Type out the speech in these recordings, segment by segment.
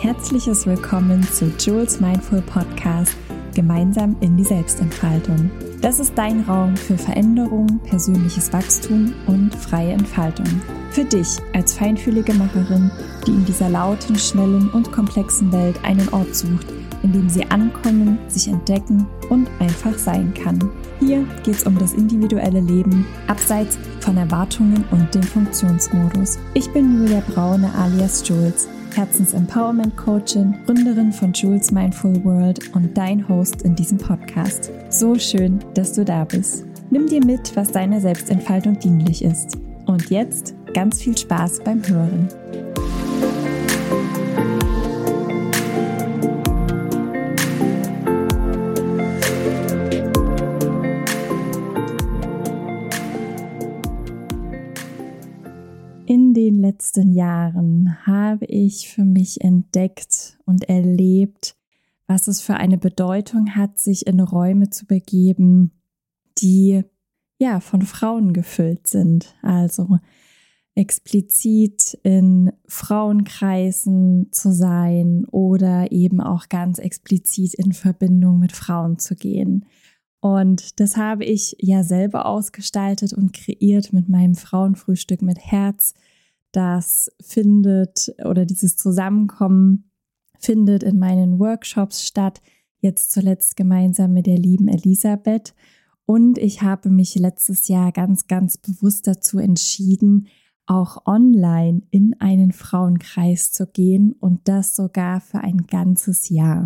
herzliches Willkommen zu Jules Mindful Podcast, gemeinsam in die Selbstentfaltung. Das ist dein Raum für Veränderung, persönliches Wachstum und freie Entfaltung. Für dich als feinfühlige Macherin, die in dieser lauten, schnellen und komplexen Welt einen Ort sucht, in dem sie ankommen, sich entdecken und einfach sein kann. Hier geht es um das individuelle Leben, abseits von Erwartungen und dem Funktionsmodus. Ich bin Julia Braune alias Jules, Herzens-Empowerment-Coachin, Gründerin von Jules Mindful World und dein Host in diesem Podcast. So schön, dass du da bist. Nimm dir mit, was deiner Selbstentfaltung dienlich ist. Und jetzt ganz viel Spaß beim Hören. In den letzten Jahren habe ich für mich entdeckt und erlebt, was es für eine Bedeutung hat, sich in Räume zu begeben, die von Frauen gefüllt sind. Also explizit in Frauenkreisen zu sein oder eben auch ganz explizit in Verbindung mit Frauen zu gehen. Und das habe ich ja selber ausgestaltet und kreiert mit meinem Frauenfrühstück mit Herz. Das dieses Zusammenkommen findet in meinen Workshops statt, jetzt zuletzt gemeinsam mit der lieben Elisabeth. Und ich habe mich letztes Jahr ganz, ganz bewusst dazu entschieden, auch online in einen Frauenkreis zu gehen und das sogar für ein ganzes Jahr.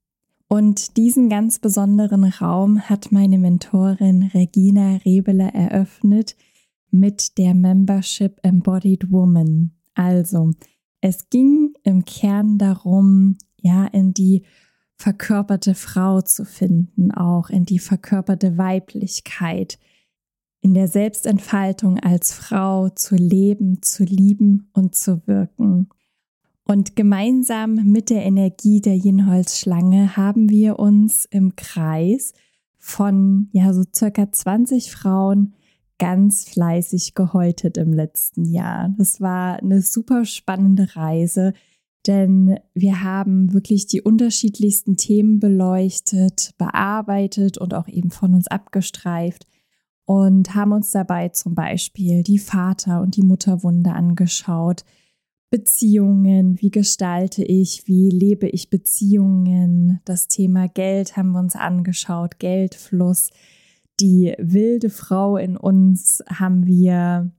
Und diesen ganz besonderen Raum hat meine Mentorin Regina Rebele eröffnet mit der Membership Embodied Woman. Also, es ging im Kern darum, in die verkörperte Frau zu finden, auch in die verkörperte Weiblichkeit, in der Selbstentfaltung als Frau zu leben, zu lieben und zu wirken. Und gemeinsam mit der Energie der Yin-Holz-Schlange haben wir uns im Kreis von so circa 20 Frauen ganz fleißig gehäutet im letzten Jahr. Das war eine super spannende Reise, denn wir haben wirklich die unterschiedlichsten Themen beleuchtet, bearbeitet und auch eben von uns abgestreift und haben uns dabei zum Beispiel die Vater- und die Mutterwunde angeschaut, Beziehungen, wie gestalte ich, wie lebe ich Beziehungen, das Thema Geld haben wir uns angeschaut, Geldfluss, die wilde Frau in uns haben wir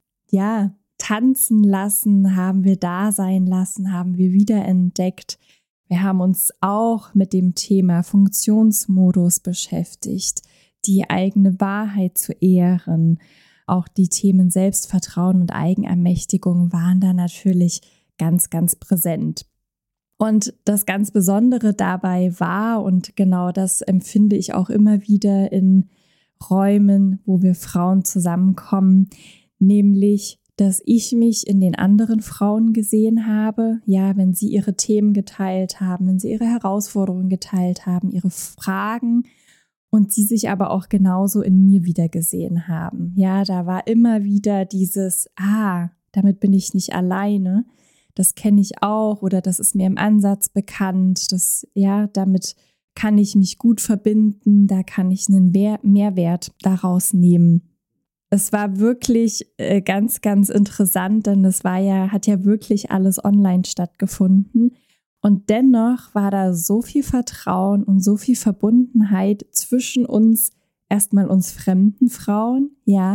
tanzen lassen, haben wir da sein lassen, haben wir wiederentdeckt. Wir haben uns auch mit dem Thema Funktionsmodus beschäftigt, die eigene Wahrheit zu ehren. Auch die Themen Selbstvertrauen und Eigenermächtigung waren da natürlich ganz, ganz präsent. Und das ganz Besondere dabei war, und genau das empfinde ich auch immer wieder in Räumen, wo wir Frauen zusammenkommen, nämlich, dass ich mich in den anderen Frauen gesehen habe, wenn sie ihre Themen geteilt haben, wenn sie ihre Herausforderungen geteilt haben, ihre Fragen und sie sich aber auch genauso in mir wiedergesehen haben. Ja, da war immer wieder dieses, damit bin ich nicht alleine. Das kenne ich auch oder das ist mir im Ansatz bekannt. Damit kann ich mich gut verbinden, da kann ich einen Mehrwert daraus nehmen. Es war wirklich ganz, ganz interessant, denn hat ja wirklich alles online stattgefunden. Und dennoch war da so viel Vertrauen und so viel Verbundenheit zwischen uns, erstmal uns fremden Frauen,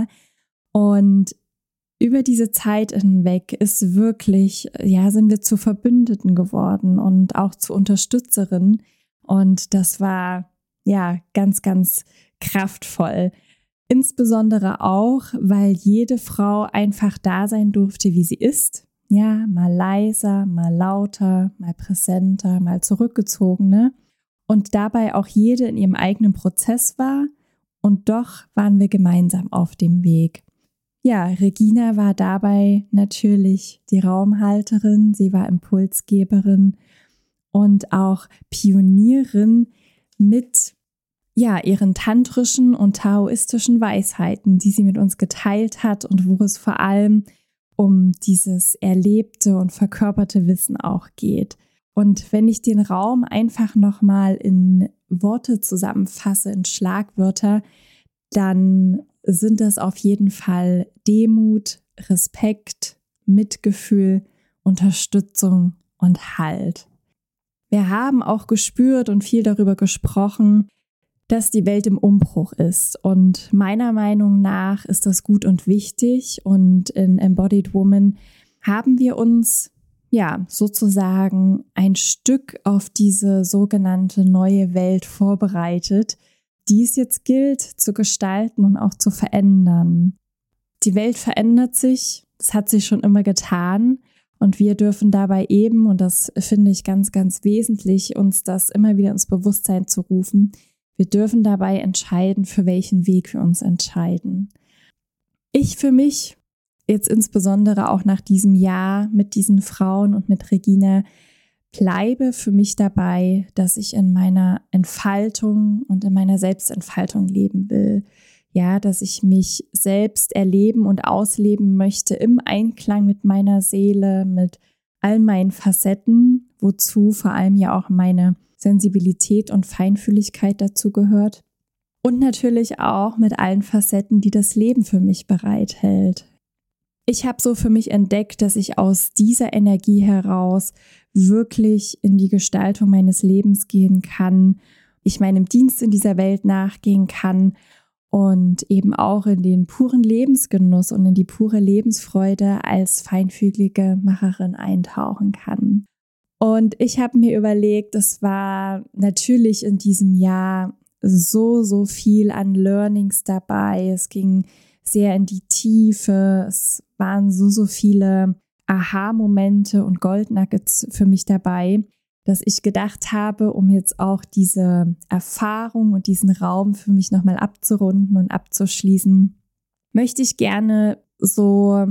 und über diese Zeit hinweg ist wirklich, sind wir zu Verbündeten geworden und auch zu Unterstützerinnen. Und das war, ganz, ganz kraftvoll. Insbesondere auch, weil jede Frau einfach da sein durfte, wie sie ist. Mal leiser, mal lauter, mal präsenter, mal zurückgezogener. Und dabei auch jede in ihrem eigenen Prozess war. Und doch waren wir gemeinsam auf dem Weg. Regina war dabei natürlich die Raumhalterin, sie war Impulsgeberin und auch Pionierin mit ihren tantrischen und taoistischen Weisheiten, die sie mit uns geteilt hat und wo es vor allem um dieses erlebte und verkörperte Wissen auch geht. Und wenn ich den Raum einfach nochmal in Worte zusammenfasse, in Schlagwörter, dann sind das auf jeden Fall Demut, Respekt, Mitgefühl, Unterstützung und Halt. Wir haben auch gespürt und viel darüber gesprochen, dass die Welt im Umbruch ist. Und meiner Meinung nach ist das gut und wichtig. Und in Embodied Woman haben wir uns sozusagen ein Stück auf diese sogenannte neue Welt vorbereitet, die es jetzt gilt zu gestalten und auch zu verändern. Die Welt verändert sich, das hat sie schon immer getan und wir dürfen dabei eben, und das finde ich ganz, ganz wesentlich, uns das immer wieder ins Bewusstsein zu rufen, wir dürfen dabei entscheiden, für welchen Weg wir uns entscheiden. Ich für mich, jetzt insbesondere auch nach diesem Jahr mit diesen Frauen und mit Regina, bleibe für mich dabei, dass ich in meiner Entfaltung und in meiner Selbstentfaltung leben will. Ja, dass ich mich selbst erleben und ausleben möchte im Einklang mit meiner Seele, mit all meinen Facetten, wozu vor allem ja auch meine Sensibilität und Feinfühligkeit dazu gehört. Und natürlich auch mit allen Facetten, die das Leben für mich bereithält. Ich habe so für mich entdeckt, dass ich aus dieser Energie heraus wirklich in die Gestaltung meines Lebens gehen kann, ich meinem Dienst in dieser Welt nachgehen kann und eben auch in den puren Lebensgenuss und in die pure Lebensfreude als feinfühlige Macherin eintauchen kann. Und ich habe mir überlegt, es war natürlich in diesem Jahr so viel an Learnings dabei. Es ging sehr in die Tiefe. Es waren so viele Aha-Momente und Goldnuggets für mich dabei, dass ich gedacht habe, um jetzt auch diese Erfahrung und diesen Raum für mich nochmal abzurunden und abzuschließen, möchte ich gerne so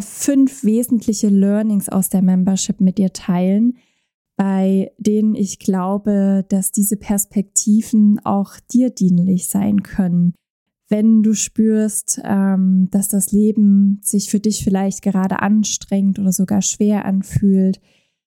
5 wesentliche Learnings aus der Membership mit dir teilen, bei denen ich glaube, dass diese Perspektiven auch dir dienlich sein können. Wenn du spürst, dass das Leben sich für dich vielleicht gerade anstrengend oder sogar schwer anfühlt,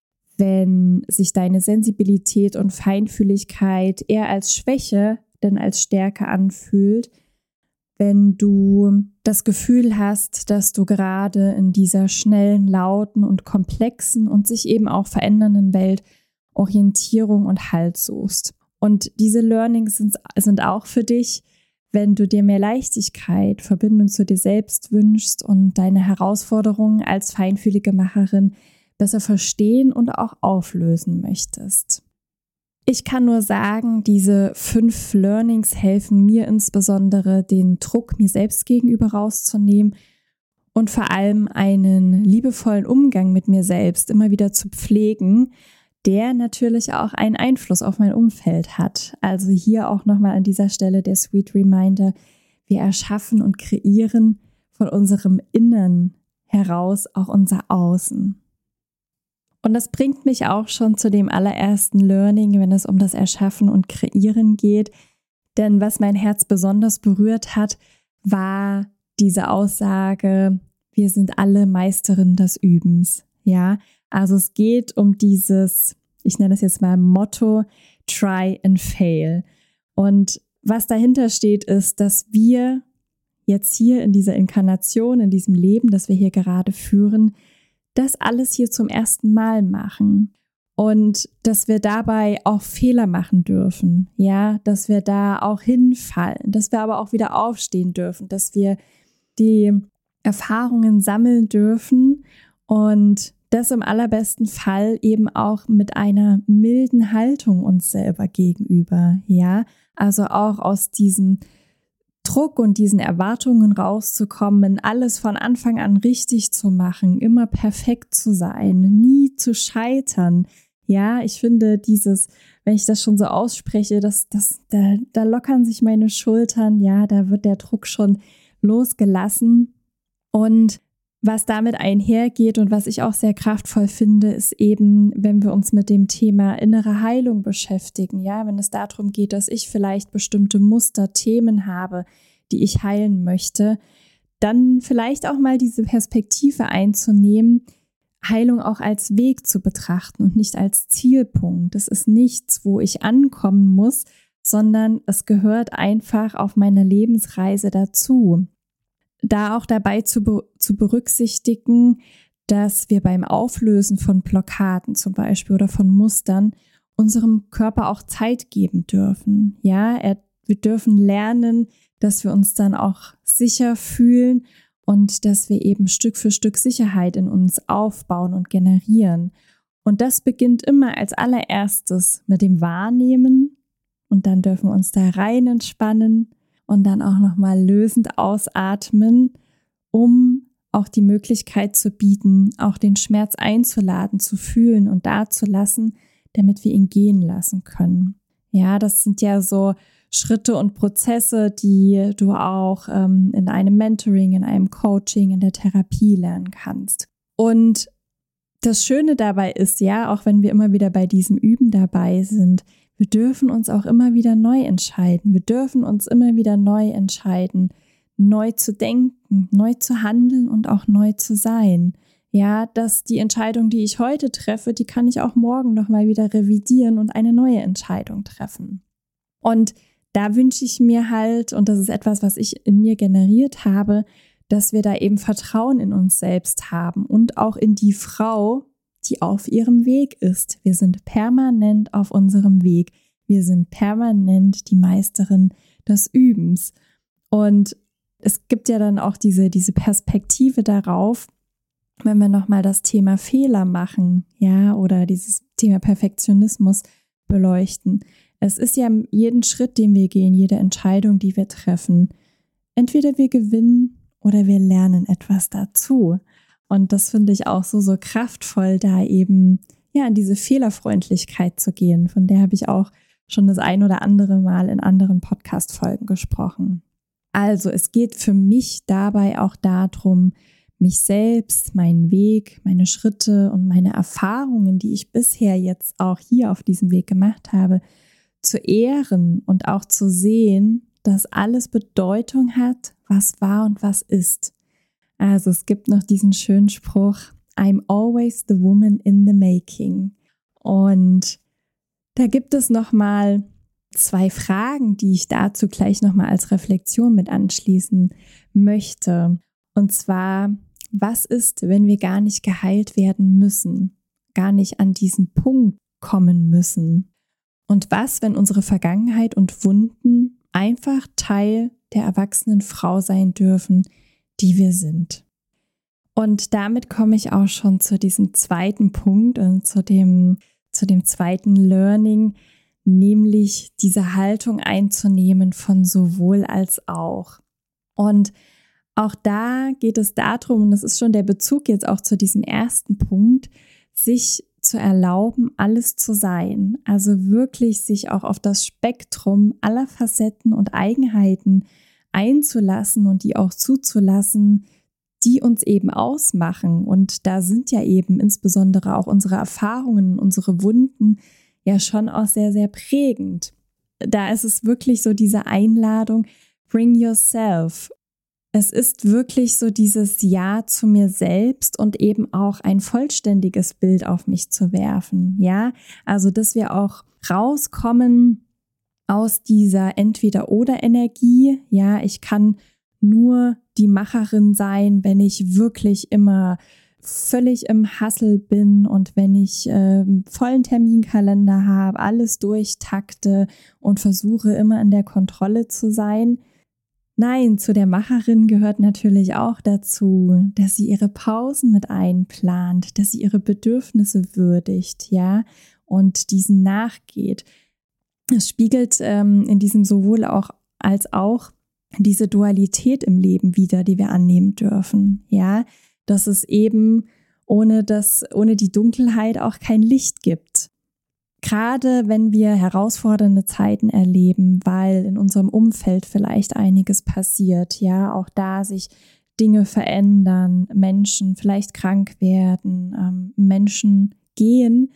wenn sich deine Sensibilität und Feinfühligkeit eher als Schwäche denn als Stärke anfühlt, wenn du das Gefühl hast, dass du gerade in dieser schnellen, lauten und komplexen und sich eben auch verändernden Welt Orientierung und Halt suchst. Und diese Learnings sind auch für dich, wenn du dir mehr Leichtigkeit, Verbindung zu dir selbst wünschst und deine Herausforderungen als feinfühlige Macherin besser verstehen und auch auflösen möchtest. Ich kann nur sagen, diese 5 Learnings helfen mir insbesondere, den Druck mir selbst gegenüber rauszunehmen und vor allem einen liebevollen Umgang mit mir selbst immer wieder zu pflegen, der natürlich auch einen Einfluss auf mein Umfeld hat. Also hier auch nochmal an dieser Stelle der Sweet Reminder, wir erschaffen und kreieren von unserem Innern heraus auch unser Außen. Und das bringt mich auch schon zu dem allerersten Learning, wenn es um das Erschaffen und Kreieren geht. Denn was mein Herz besonders berührt hat, war diese Aussage, wir sind alle Meisterinnen des Übens. Ja, also es geht um dieses, ich nenne das jetzt mal Motto, try and fail. Und was dahinter steht, ist, dass wir jetzt hier in dieser Inkarnation, in diesem Leben, das wir hier gerade führen, das alles hier zum ersten Mal machen und dass wir dabei auch Fehler machen dürfen, ja, dass wir da auch hinfallen, dass wir aber auch wieder aufstehen dürfen, dass wir die Erfahrungen sammeln dürfen und das im allerbesten Fall eben auch mit einer milden Haltung uns selber gegenüber, ja, also auch aus diesem Druck und diesen Erwartungen rauszukommen, alles von Anfang an richtig zu machen, immer perfekt zu sein, nie zu scheitern. Ja, ich finde dieses, wenn ich das schon so ausspreche, da lockern sich meine Schultern, ja, da wird der Druck schon losgelassen. Und was damit einhergeht und was ich auch sehr kraftvoll finde, ist eben, wenn wir uns mit dem Thema innere Heilung beschäftigen, ja, wenn es darum geht, dass ich vielleicht bestimmte Muster, Themen habe, die ich heilen möchte, dann vielleicht auch mal diese Perspektive einzunehmen, Heilung auch als Weg zu betrachten und nicht als Zielpunkt. Es ist nichts, wo ich ankommen muss, sondern es gehört einfach auf meiner Lebensreise dazu. Da auch dabei zu berücksichtigen, dass wir beim Auflösen von Blockaden zum Beispiel oder von Mustern unserem Körper auch Zeit geben dürfen. Ja, wir dürfen lernen, dass wir uns dann auch sicher fühlen und dass wir eben Stück für Stück Sicherheit in uns aufbauen und generieren. Und das beginnt immer als allererstes mit dem Wahrnehmen und dann dürfen wir uns da rein entspannen und dann auch nochmal lösend ausatmen, um auch die Möglichkeit zu bieten, auch den Schmerz einzuladen, zu fühlen und da zu lassen, damit wir ihn gehen lassen können. Ja, das sind ja so Schritte und Prozesse, die du auch in einem Mentoring, in einem Coaching, in der Therapie lernen kannst. Und das Schöne dabei ist ja, auch wenn wir immer wieder bei diesem Üben dabei sind, wir dürfen uns auch immer wieder neu entscheiden. Wir dürfen uns immer wieder neu entscheiden, neu zu denken, neu zu handeln und auch neu zu sein. Ja, dass die Entscheidung, die ich heute treffe, die kann ich auch morgen nochmal wieder revidieren und eine neue Entscheidung treffen. Und da wünsche ich mir halt, und das ist etwas, was ich in mir generiert habe, dass wir da eben Vertrauen in uns selbst haben und auch in die Frau, die auf ihrem Weg ist. Wir sind permanent auf unserem Weg. Wir sind permanent die Meisterin des Übens. Und es gibt ja dann auch diese Perspektive darauf, wenn wir nochmal das Thema Fehler machen, ja, oder dieses Thema Perfektionismus beleuchten. Es ist ja jeden Schritt, den wir gehen, jede Entscheidung, die wir treffen, entweder wir gewinnen oder wir lernen etwas dazu. Und das finde ich auch so kraftvoll, da eben ja in diese Fehlerfreundlichkeit zu gehen. Von der habe ich auch schon das ein oder andere Mal in anderen Podcast-Folgen gesprochen. Also es geht für mich dabei auch darum, mich selbst, meinen Weg, meine Schritte und meine Erfahrungen, die ich bisher jetzt auch hier auf diesem Weg gemacht habe, zu ehren und auch zu sehen, dass alles Bedeutung hat, was war und was ist. Also es gibt noch diesen schönen Spruch, I'm always the woman in the making. Und da gibt es nochmal 2 Fragen, die ich dazu gleich nochmal als Reflexion mit anschließen möchte. Und zwar, was ist, wenn wir gar nicht geheilt werden müssen, gar nicht an diesen Punkt kommen müssen? Und was, wenn unsere Vergangenheit und Wunden einfach Teil der erwachsenen Frau sein dürfen, die wir sind? Und damit komme ich auch schon zu diesem zweiten Punkt und zu dem zweiten Learning, nämlich diese Haltung einzunehmen von sowohl als auch. Und auch da geht es darum, und das ist schon der Bezug jetzt auch zu diesem ersten Punkt, sich zu erlauben, alles zu sein. Also wirklich sich auch auf das Spektrum aller Facetten und Eigenheiten einzulassen und die auch zuzulassen, die uns eben ausmachen. Und da sind ja eben insbesondere auch unsere Erfahrungen, unsere Wunden ja schon auch sehr, sehr prägend. Da ist es wirklich so diese Einladung, bring yourself. Es ist wirklich so dieses Ja zu mir selbst und eben auch ein vollständiges Bild auf mich zu werfen. Ja, also dass wir auch rauskommen aus dieser Entweder-oder-Energie. Ja, ich kann nur die Macherin sein, wenn ich wirklich immer völlig im Hustle bin und wenn ich vollen Terminkalender habe, alles durchtakte und versuche immer in der Kontrolle zu sein. Nein, zu der Macherin gehört natürlich auch dazu, dass sie ihre Pausen mit einplant, dass sie ihre Bedürfnisse würdigt, ja, und diesen nachgeht. Es spiegelt in diesem sowohl auch als auch diese Dualität im Leben wider, die wir annehmen dürfen, ja, dass es eben ohne die Dunkelheit auch kein Licht gibt. Gerade wenn wir herausfordernde Zeiten erleben, weil in unserem Umfeld vielleicht einiges passiert, ja, auch da sich Dinge verändern, Menschen vielleicht krank werden, Menschen gehen,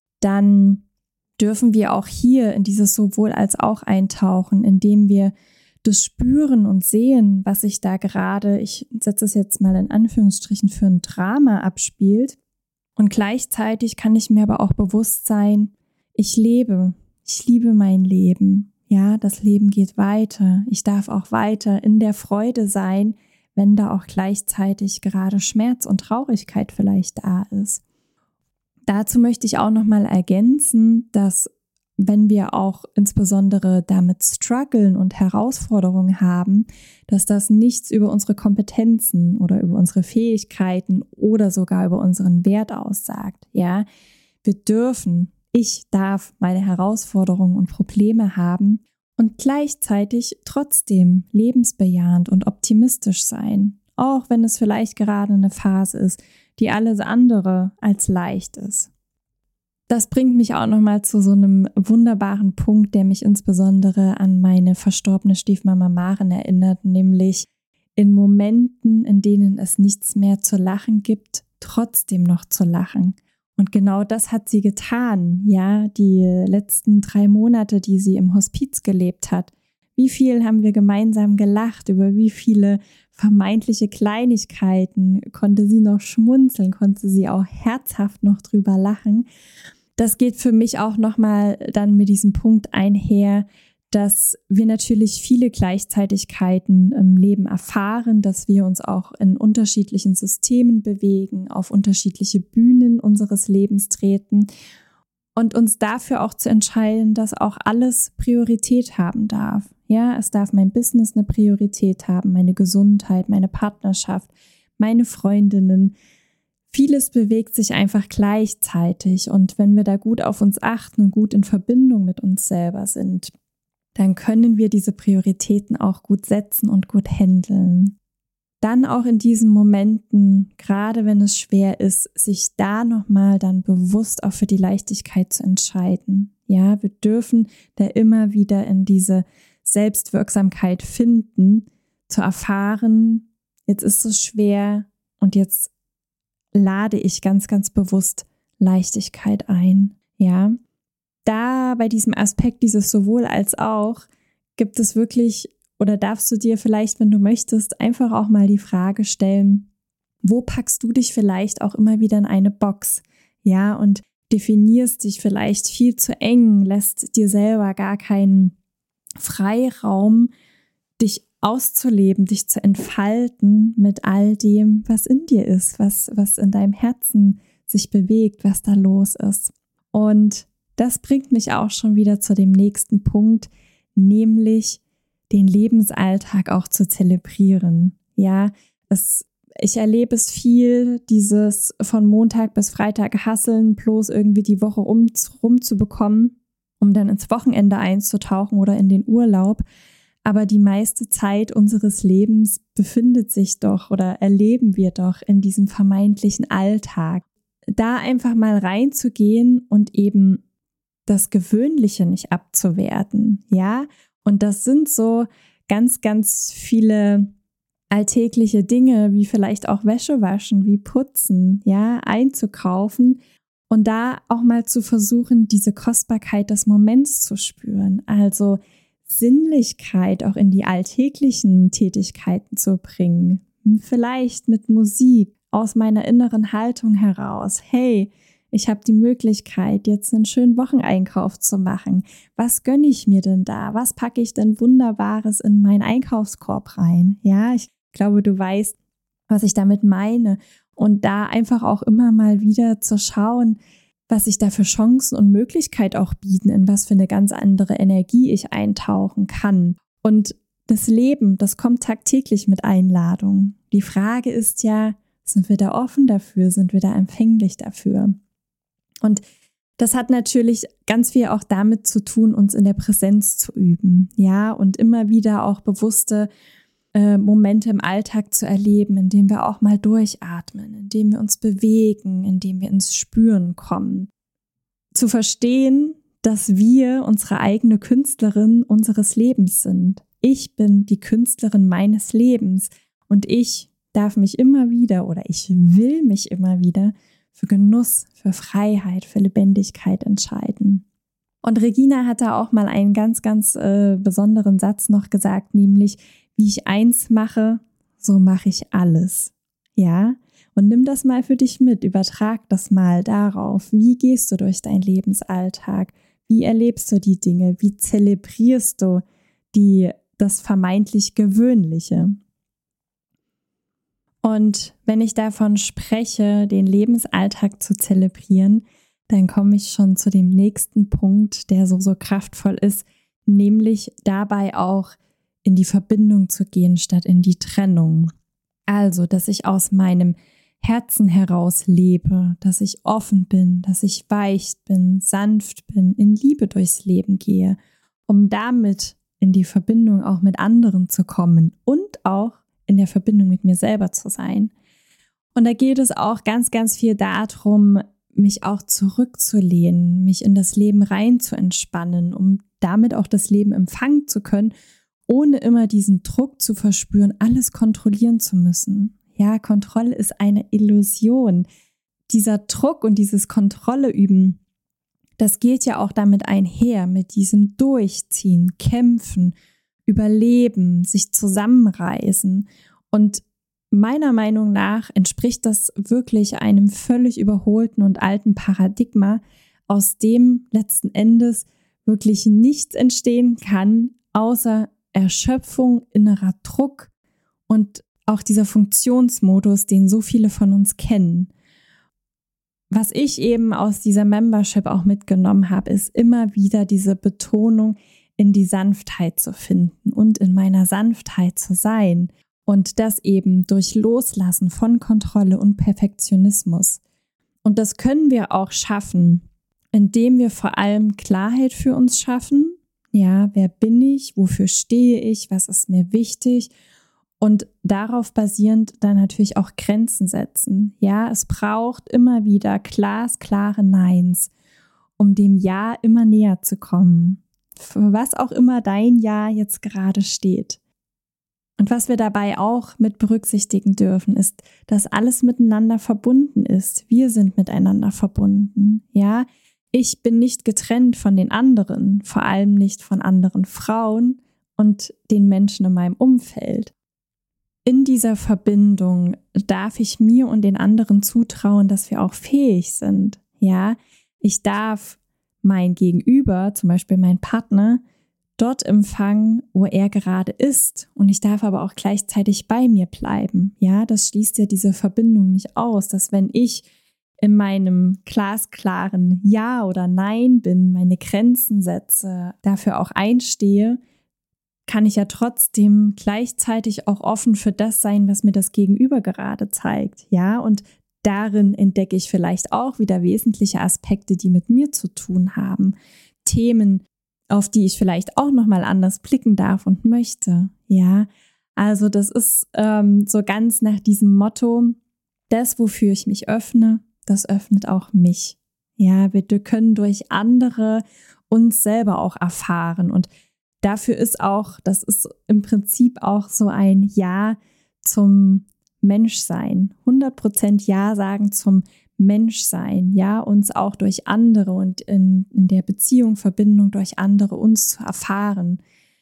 dann dürfen wir auch hier in dieses sowohl als auch eintauchen, indem wir das spüren und sehen, was sich da gerade, ich setze es jetzt mal in Anführungsstrichen, für ein Drama abspielt, Und gleichzeitig kann ich mir aber auch bewusst sein, ich liebe mein Leben. Ja, das Leben geht weiter. Ich darf auch weiter in der Freude sein, wenn da auch gleichzeitig gerade Schmerz und Traurigkeit vielleicht da ist. Dazu möchte ich auch nochmal ergänzen, dass wenn wir auch insbesondere damit strugglen und Herausforderungen haben, dass das nichts über unsere Kompetenzen oder über unsere Fähigkeiten oder sogar über unseren Wert aussagt. Ja, ich darf meine Herausforderungen und Probleme haben und gleichzeitig trotzdem lebensbejahend und optimistisch sein, auch wenn es vielleicht gerade eine Phase ist, die alles andere als leicht ist. Das bringt mich auch nochmal zu so einem wunderbaren Punkt, der mich insbesondere an meine verstorbene Stiefmama Maren erinnert, nämlich in Momenten, in denen es nichts mehr zu lachen gibt, trotzdem noch zu lachen. Und genau das hat sie getan, ja, die letzten 3 Monate, die sie im Hospiz gelebt hat. Wie viel haben wir gemeinsam gelacht, über wie viele vermeintliche Kleinigkeiten konnte sie noch schmunzeln, konnte sie auch herzhaft noch drüber lachen. Das geht für mich auch nochmal dann mit diesem Punkt einher, dass wir natürlich viele Gleichzeitigkeiten im Leben erfahren, dass wir uns auch in unterschiedlichen Systemen bewegen, auf unterschiedliche Bühnen unseres Lebens treten und uns dafür auch zu entscheiden, dass auch alles Priorität haben darf. Ja, es darf mein Business eine Priorität haben, meine Gesundheit, meine Partnerschaft, meine Freundinnen. Vieles bewegt sich einfach gleichzeitig und wenn wir da gut auf uns achten und gut in Verbindung mit uns selber sind, dann können wir diese Prioritäten auch gut setzen und gut handeln. Dann auch in diesen Momenten, gerade wenn es schwer ist, sich da nochmal dann bewusst auch für die Leichtigkeit zu entscheiden. Ja, wir dürfen da immer wieder in diese Selbstwirksamkeit finden, zu erfahren, jetzt ist es schwer und jetzt lade ich ganz, ganz bewusst Leichtigkeit ein. Ja, da bei diesem Aspekt, dieses sowohl als auch, gibt es wirklich oder darfst du dir vielleicht, wenn du möchtest, einfach auch mal die Frage stellen, wo packst du dich vielleicht auch immer wieder in eine Box? Ja, und definierst dich vielleicht viel zu eng, lässt dir selber gar keinen Freiraum, dich auszuleben, dich zu entfalten mit all dem, was in dir ist, was in deinem Herzen sich bewegt, was da los ist. Und das bringt mich auch schon wieder zu dem nächsten Punkt, nämlich den Lebensalltag auch zu zelebrieren. Ja, ich erlebe es viel, dieses von Montag bis Freitag hasseln, bloß irgendwie die Woche rumzubekommen, um dann ins Wochenende einzutauchen oder in den Urlaub. Aber die meiste Zeit unseres Lebens befindet sich doch oder erleben wir doch in diesem vermeintlichen Alltag. Da einfach mal reinzugehen und eben das Gewöhnliche nicht abzuwerten, ja. Und das sind so ganz, ganz viele alltägliche Dinge, wie vielleicht auch Wäsche waschen, wie putzen, ja, einzukaufen und da auch mal zu versuchen, diese Kostbarkeit des Moments zu spüren. Also Sinnlichkeit auch in die alltäglichen Tätigkeiten zu bringen. Vielleicht mit Musik aus meiner inneren Haltung heraus. Hey, ich habe die Möglichkeit, jetzt einen schönen Wocheneinkauf zu machen. Was gönne ich mir denn da? Was packe ich denn Wunderbares in meinen Einkaufskorb rein? Ja, ich glaube, du weißt, was ich damit meine. Und da einfach auch immer mal wieder zu schauen, was sich da für Chancen und Möglichkeiten auch bieten, in was für eine ganz andere Energie ich eintauchen kann. Und das Leben, das kommt tagtäglich mit Einladungen. Die Frage ist ja, sind wir da offen dafür? Sind wir da empfänglich dafür? Und das hat natürlich ganz viel auch damit zu tun, uns in der Präsenz zu üben, ja, und immer wieder auch bewusste Momente im Alltag zu erleben, indem wir auch mal durchatmen, indem wir uns bewegen, indem wir ins Spüren kommen. Zu verstehen, dass wir unsere eigene Künstlerin unseres Lebens sind. Ich bin die Künstlerin meines Lebens und ich darf mich immer wieder oder ich will mich immer wieder für Genuss, für Freiheit, für Lebendigkeit entscheiden. Und Regina hat da auch mal einen ganz, ganz besonderen Satz noch gesagt, nämlich, wie ich eins mache, so mache ich alles. Ja, Und nimm das mal für dich mit, übertrag das mal darauf. Wie gehst du durch deinen Lebensalltag? Wie erlebst du die Dinge? Wie zelebrierst du das vermeintlich Gewöhnliche? Und wenn ich davon spreche, den Lebensalltag zu zelebrieren, dann komme ich schon zu dem nächsten Punkt, der so kraftvoll ist, nämlich dabei auch in die Verbindung zu gehen, statt in die Trennung. Also, dass ich aus meinem Herzen heraus lebe, dass ich offen bin, dass ich weich bin, sanft bin, in Liebe durchs Leben gehe, um damit in die Verbindung auch mit anderen zu kommen und auch in der Verbindung mit mir selber zu sein. Und da geht es auch ganz, ganz viel darum, mich auch zurückzulehnen, mich in das Leben rein zu entspannen, um damit auch das Leben empfangen zu können, ohne immer diesen Druck zu verspüren, alles kontrollieren zu müssen. Ja, Kontrolle ist eine Illusion. Dieser Druck und dieses Kontrolle üben, das geht ja auch damit einher, mit diesem Durchziehen, Kämpfen, Überleben, sich zusammenreißen. Und meiner Meinung nach entspricht das wirklich einem völlig überholten und alten Paradigma, aus dem letzten Endes wirklich nichts entstehen kann, außer Erschöpfung, innerer Druck und auch dieser Funktionsmodus, den so viele von uns kennen. Was ich eben aus dieser Membership auch mitgenommen habe, ist immer wieder diese Betonung, in die Sanftheit zu finden und in meiner Sanftheit zu sein. Und das eben durch Loslassen von Kontrolle und Perfektionismus. Und das können wir auch schaffen, indem wir vor allem Klarheit für uns schaffen. Ja, wer bin ich? Wofür stehe ich? Was ist mir wichtig? Und darauf basierend dann natürlich auch Grenzen setzen. Ja, es braucht immer wieder glasklare Neins, um dem Ja immer näher zu kommen. Für was auch immer dein Ja jetzt gerade steht. Und was wir dabei auch mit berücksichtigen dürfen, ist, dass alles miteinander verbunden ist. Wir sind miteinander verbunden. Ja, ich bin nicht getrennt von den anderen, vor allem nicht von anderen Frauen und den Menschen in meinem Umfeld. In dieser Verbindung darf ich mir und den anderen zutrauen, dass wir auch fähig sind. Ja, ich darf mein Gegenüber, zum Beispiel mein Partner, dort empfangen, wo er gerade ist. Und ich darf aber auch gleichzeitig bei mir bleiben. Ja, das schließt ja diese Verbindung nicht aus, dass wenn ich in meinem glasklaren Ja oder Nein bin, meine Grenzen setze, dafür auch einstehe, kann ich ja trotzdem gleichzeitig auch offen für das sein, was mir das Gegenüber gerade zeigt. Ja, und darin entdecke ich vielleicht auch wieder wesentliche Aspekte, die mit mir zu tun haben. Themen, auf die ich vielleicht auch nochmal anders blicken darf und möchte. Ja, also das ist so ganz nach diesem Motto, das, wofür ich mich öffne, das öffnet auch mich. Ja, wir können durch andere uns selber auch erfahren und dafür ist auch, das ist im Prinzip auch so ein Ja zum Menschsein. 100% Ja sagen zum Menschsein, ja, uns auch durch andere und in der Beziehung, Verbindung durch andere uns zu erfahren,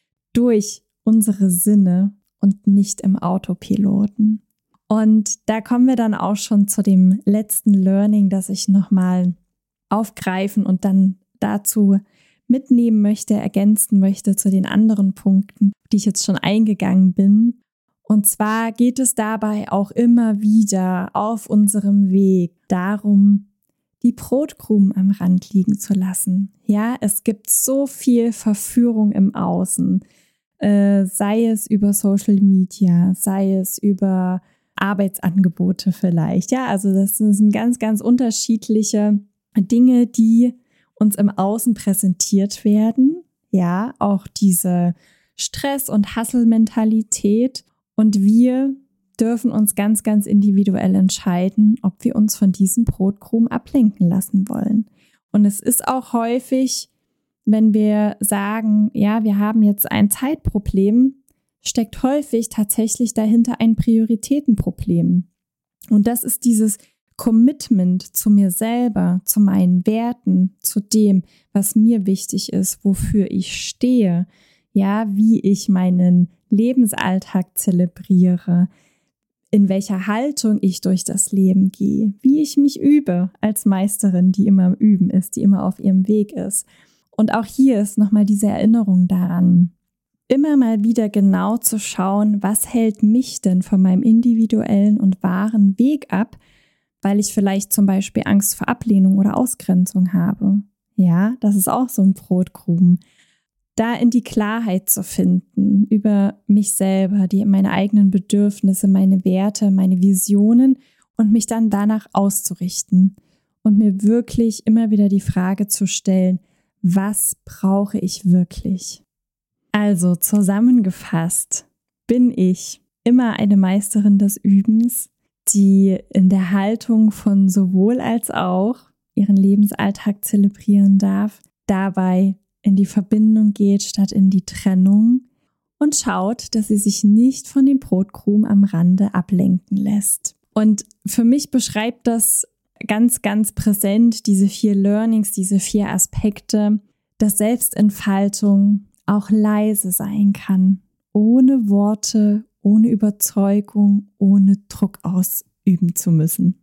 durch unsere Sinne und nicht im Autopiloten. Und da kommen wir dann auch schon zu dem letzten Learning, das ich nochmal aufgreifen und dann dazu mitnehmen möchte, ergänzen möchte zu den anderen Punkten, die ich jetzt schon eingegangen bin. Und zwar geht es dabei auch immer wieder auf unserem Weg darum, die Brotkrumen am Rand liegen zu lassen. Ja, es gibt so viel Verführung im Außen, sei es über Social Media, sei es über Arbeitsangebote vielleicht. Ja, also das sind ganz, ganz unterschiedliche Dinge, die uns im Außen präsentiert werden. Ja, auch diese Stress- und Hustle-Mentalität. Und wir dürfen uns ganz, ganz individuell entscheiden, ob wir uns von diesem Brotkrumen ablenken lassen wollen. Und es ist auch häufig, wenn wir sagen, ja, wir haben jetzt ein Zeitproblem, steckt häufig tatsächlich dahinter ein Prioritätenproblem. Und das ist dieses Commitment zu mir selber, zu meinen Werten, zu dem, was mir wichtig ist, wofür ich stehe, ja, wie ich meinen Lebensalltag zelebriere, in welcher Haltung ich durch das Leben gehe, wie ich mich übe als Meisterin, die immer am Üben ist, die immer auf ihrem Weg ist. Und auch hier ist nochmal diese Erinnerung daran, immer mal wieder genau zu schauen, was hält mich denn von meinem individuellen und wahren Weg ab, weil ich vielleicht zum Beispiel Angst vor Ablehnung oder Ausgrenzung habe. Ja, das ist auch so ein Brotkrumen. Da in die Klarheit zu finden über mich selber, meine eigenen Bedürfnisse, meine Werte, meine Visionen und mich dann danach auszurichten und mir wirklich immer wieder die Frage zu stellen, was brauche ich wirklich? Also zusammengefasst bin ich immer eine Meisterin des Übens, die in der Haltung von sowohl als auch ihren Lebensalltag zelebrieren darf, dabei in die Verbindung geht statt in die Trennung und schaut, dass sie sich nicht von den Brotkrumen am Rande ablenken lässt. Und für mich beschreibt das ganz, ganz präsent diese 4 Learnings, diese 4 Aspekte, dass Selbstentfaltung auch leise sein kann, ohne Worte, ohne Überzeugung, ohne Druck ausüben zu müssen.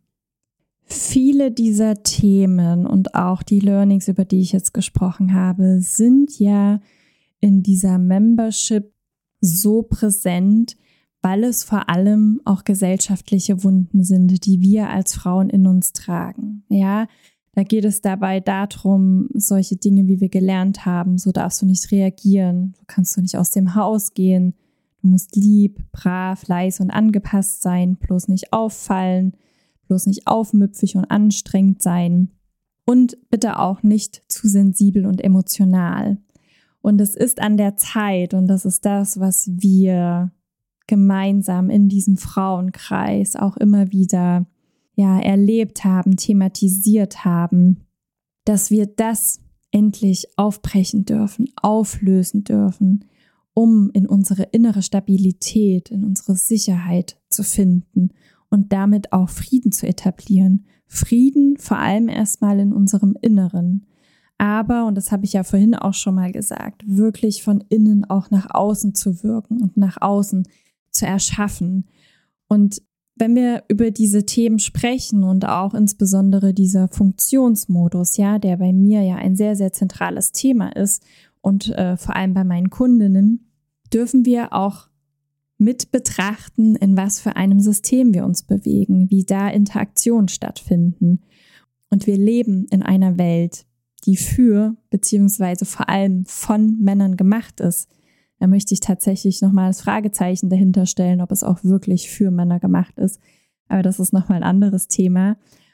Viele dieser Themen und auch die Learnings, über die ich jetzt gesprochen habe, sind ja in dieser Membership so präsent, weil es vor allem auch gesellschaftliche Wunden sind, die wir als Frauen in uns tragen. Ja, da geht es dabei darum, solche Dinge, wie wir gelernt haben, so darfst du nicht reagieren, so kannst du nicht aus dem Haus gehen, du musst lieb, brav, leise und angepasst sein, bloß nicht auffallen, bloß nicht aufmüpfig und anstrengend sein und bitte auch nicht zu sensibel und emotional. Und es ist an der Zeit, und das ist das, was wir gemeinsam in diesem Frauenkreis auch immer wieder erlebt haben, thematisiert haben, dass wir das endlich aufbrechen dürfen, auflösen dürfen, um in unsere innere Stabilität, in unsere Sicherheit zu finden und damit auch Frieden zu etablieren. Frieden vor allem erstmal in unserem Inneren. Aber, und das habe ich ja vorhin auch schon mal gesagt, wirklich von innen auch nach außen zu wirken und nach außen zu erschaffen. Und wenn wir über diese Themen sprechen und auch insbesondere dieser Funktionsmodus, der bei mir ja ein sehr, sehr zentrales Thema ist und vor allem bei meinen Kundinnen, dürfen wir auch mit betrachten, in was für einem System wir uns bewegen, wie da Interaktionen stattfinden. Und wir leben in einer Welt, die für beziehungsweise vor allem von Männern gemacht ist. Da möchte ich tatsächlich nochmal das Fragezeichen dahinter stellen, ob es auch wirklich für Männer gemacht ist. Aber das ist nochmal ein anderes Thema.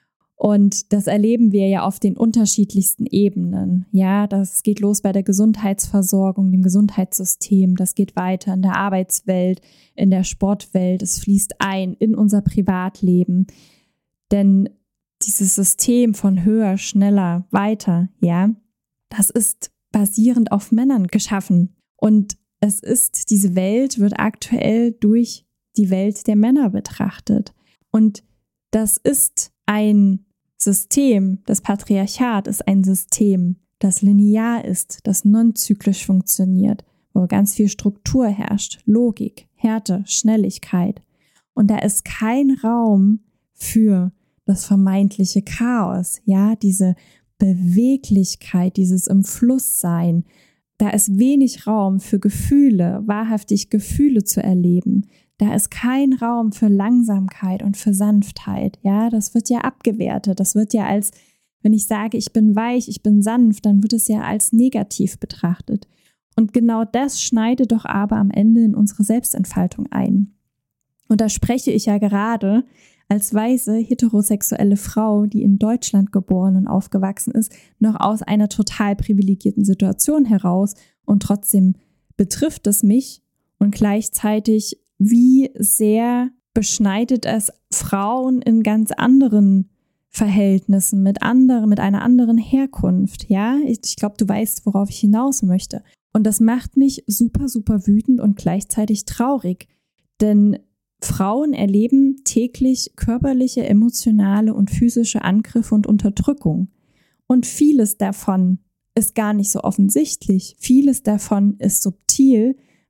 Und das erleben wir ja auf den unterschiedlichsten Ebenen. Ja, das geht los bei der Gesundheitsversorgung, dem Gesundheitssystem. Das geht weiter in der Arbeitswelt, in der Sportwelt. Es fließt ein in unser Privatleben. Denn dieses System von höher, schneller, weiter, das ist basierend auf Männern geschaffen. Und diese Welt wird aktuell durch die Welt der Männer betrachtet. Und das ist ein System, das Patriarchat ist ein System, das linear ist, das non-zyklisch funktioniert, wo ganz viel Struktur herrscht, Logik, Härte, Schnelligkeit. Und da ist kein Raum für das vermeintliche Chaos, diese Beweglichkeit, dieses im Fluss sein. Da ist wenig Raum für Gefühle, wahrhaftig Gefühle zu erleben. Da ist kein Raum für Langsamkeit und für Sanftheit. Das wird ja abgewertet. Das wird ja als, wenn ich sage, ich bin weich, ich bin sanft, dann wird es ja als negativ betrachtet. Und genau das schneidet doch aber am Ende in unsere Selbstentfaltung ein. Und da spreche ich ja gerade als weiße, heterosexuelle Frau, die in Deutschland geboren und aufgewachsen ist, noch aus einer total privilegierten Situation heraus. Und trotzdem betrifft es mich und gleichzeitig, wie sehr beschneidet es Frauen in ganz anderen Verhältnissen, mit einer anderen Herkunft. Ich glaube, du weißt, worauf ich hinaus möchte. Und das macht mich super, super wütend und gleichzeitig traurig. Denn Frauen erleben täglich körperliche, emotionale und physische Angriffe und Unterdrückung. Und vieles davon ist gar nicht so offensichtlich. Vieles davon ist subtil,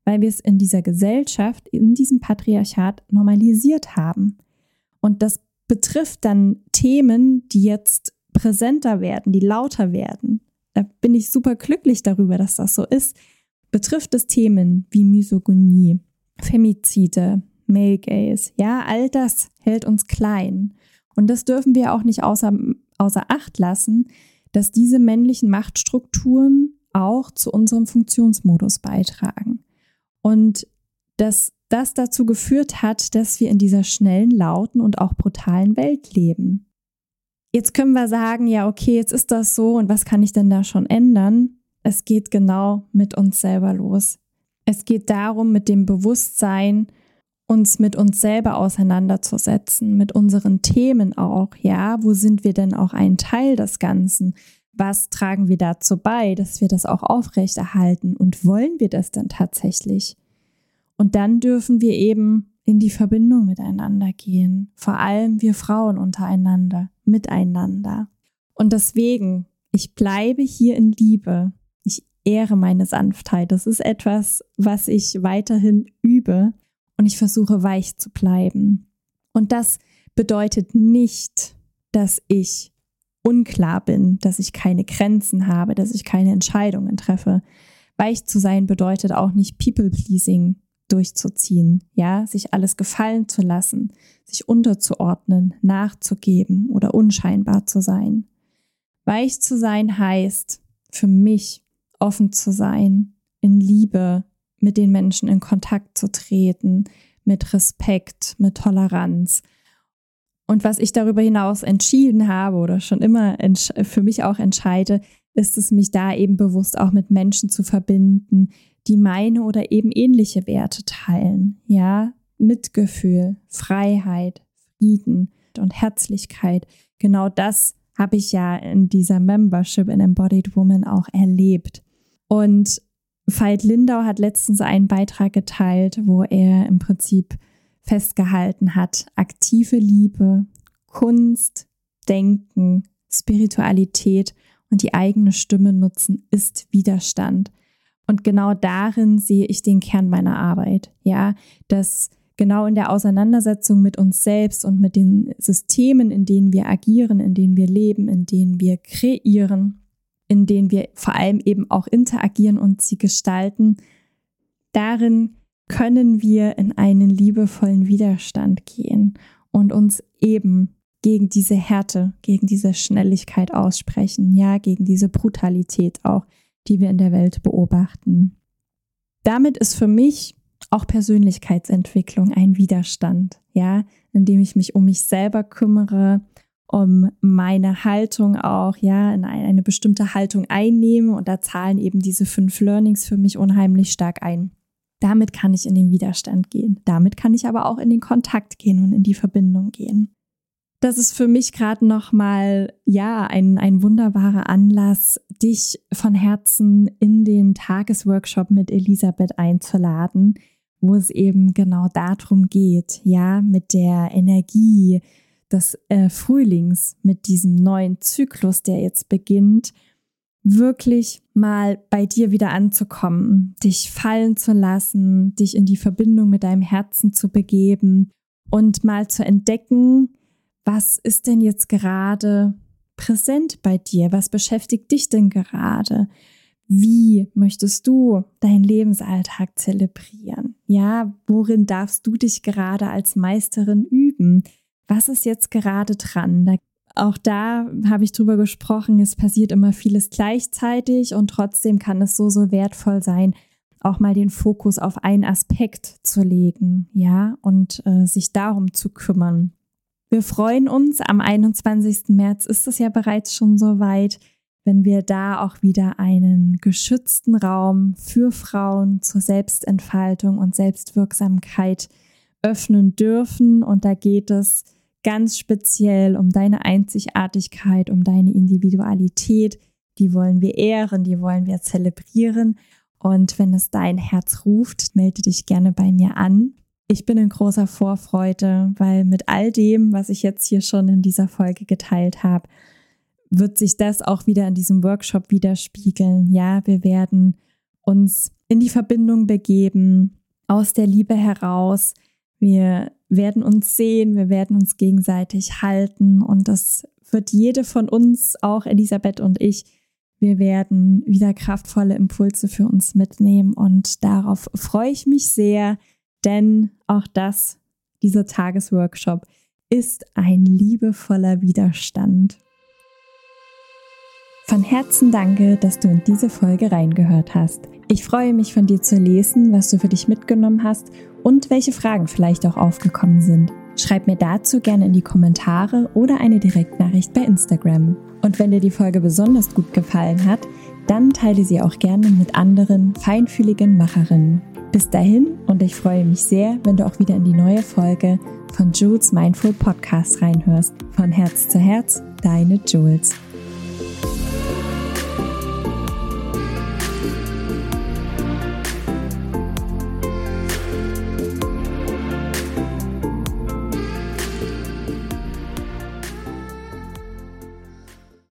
weil wir es in dieser Gesellschaft, in diesem Patriarchat normalisiert haben. Und das betrifft dann Themen, die jetzt präsenter werden, die lauter werden. Da bin ich super glücklich darüber, dass das so ist. Betrifft es Themen wie Misogynie, Femizide, Male Gaze, ja, all das hält uns klein. Und das dürfen wir auch nicht außer Acht lassen, dass diese männlichen Machtstrukturen auch zu unserem Funktionsmodus beitragen. Und dass das dazu geführt hat, dass wir in dieser schnellen, lauten und auch brutalen Welt leben. Jetzt können wir sagen, ja, okay, jetzt ist das so und was kann ich denn da schon ändern? Es geht genau mit uns selber los. Es geht darum, mit dem Bewusstsein, uns mit uns selber auseinanderzusetzen, mit unseren Themen auch, ja, wo sind wir denn auch ein Teil des Ganzen? Was tragen wir dazu bei, dass wir das auch aufrechterhalten und wollen wir das dann tatsächlich? Und dann dürfen wir eben in die Verbindung miteinander gehen, vor allem wir Frauen untereinander, miteinander. Und deswegen, ich bleibe hier in Liebe, ich ehre meine Sanftheit, das ist etwas, was ich weiterhin übe. Und ich versuche weich zu bleiben. Und das bedeutet nicht, dass ich unklar bin, dass ich keine Grenzen habe, dass ich keine Entscheidungen treffe. Weich zu sein bedeutet auch nicht People-Pleasing durchzuziehen, ja, sich alles gefallen zu lassen, sich unterzuordnen, nachzugeben oder unscheinbar zu sein. Weich zu sein heißt für mich, offen zu sein, in Liebe mit den Menschen in Kontakt zu treten, mit Respekt, mit Toleranz. Und was ich darüber hinaus entschieden habe oder schon immer für mich auch entscheide, ist es, mich da eben bewusst auch mit Menschen zu verbinden, die meine oder eben ähnliche Werte teilen. Ja, Mitgefühl, Freiheit, Frieden und Herzlichkeit. Genau das habe ich ja in dieser Membership in Embodied Woman auch erlebt. Und Veit Lindau hat letztens einen Beitrag geteilt, wo er im Prinzip festgehalten hat, aktive Liebe, Kunst, Denken, Spiritualität und die eigene Stimme nutzen ist Widerstand. Und genau darin sehe ich den Kern meiner Arbeit, ja, dass genau in der Auseinandersetzung mit uns selbst und mit den Systemen, in denen wir agieren, in denen wir leben, in denen wir kreieren, in denen wir vor allem eben auch interagieren und sie gestalten, darin können wir in einen liebevollen Widerstand gehen und uns eben gegen diese Härte, gegen diese Schnelligkeit aussprechen, ja, gegen diese Brutalität auch, die wir in der Welt beobachten. Damit ist für mich auch Persönlichkeitsentwicklung ein Widerstand, ja, indem ich mich um mich selber kümmere, um meine Haltung auch, ja, in eine bestimmte Haltung einnehme, und da zahlen eben diese 5 Learnings für mich unheimlich stark ein. Damit kann ich in den Widerstand gehen. Damit kann ich aber auch in den Kontakt gehen und in die Verbindung gehen. Das ist für mich gerade nochmal, ja, ein wunderbarer Anlass, dich von Herzen in den Tagesworkshop mit Elisabeth einzuladen, wo es eben genau darum geht, ja, mit der Energie des Frühlings, mit diesem neuen Zyklus, der jetzt beginnt, wirklich mal bei dir wieder anzukommen, dich fallen zu lassen, dich in die Verbindung mit deinem Herzen zu begeben und mal zu entdecken, was ist denn jetzt gerade präsent bei dir? Was beschäftigt dich denn gerade? Wie möchtest du deinen Lebensalltag zelebrieren? Ja, worin darfst du dich gerade als Meisterin üben? Was ist jetzt gerade dran? Auch da habe ich drüber gesprochen, es passiert immer vieles gleichzeitig und trotzdem kann es so wertvoll sein, auch mal den Fokus auf einen Aspekt zu legen, ja, und sich darum zu kümmern. Wir freuen uns, am 21. März ist es ja bereits schon soweit, wenn wir da auch wieder einen geschützten Raum für Frauen zur Selbstentfaltung und Selbstwirksamkeit öffnen dürfen. Und da geht es ganz speziell um deine Einzigartigkeit, um deine Individualität. Die wollen wir ehren, die wollen wir zelebrieren. Und wenn es dein Herz ruft, melde dich gerne bei mir an. Ich bin in großer Vorfreude, weil mit all dem, was ich jetzt hier schon in dieser Folge geteilt habe, wird sich das auch wieder in diesem Workshop widerspiegeln. Ja, wir werden uns in die Verbindung begeben, aus der Liebe heraus. Wir werden uns sehen, wir werden uns gegenseitig halten und das wird jede von uns, auch Elisabeth und ich, wir werden wieder kraftvolle Impulse für uns mitnehmen und darauf freue ich mich sehr, denn auch dieser Tagesworkshop ist ein liebevoller Widerstand. Von Herzen danke, dass du in diese Folge reingehört hast. Ich freue mich, von dir zu lesen, was du für dich mitgenommen hast und welche Fragen vielleicht auch aufgekommen sind. Schreib mir dazu gerne in die Kommentare oder eine Direktnachricht bei Instagram. Und wenn dir die Folge besonders gut gefallen hat, dann teile sie auch gerne mit anderen feinfühligen Macherinnen. Bis dahin und ich freue mich sehr, wenn du auch wieder in die neue Folge von Jules Mindful Podcast reinhörst. Von Herz zu Herz, deine Jules.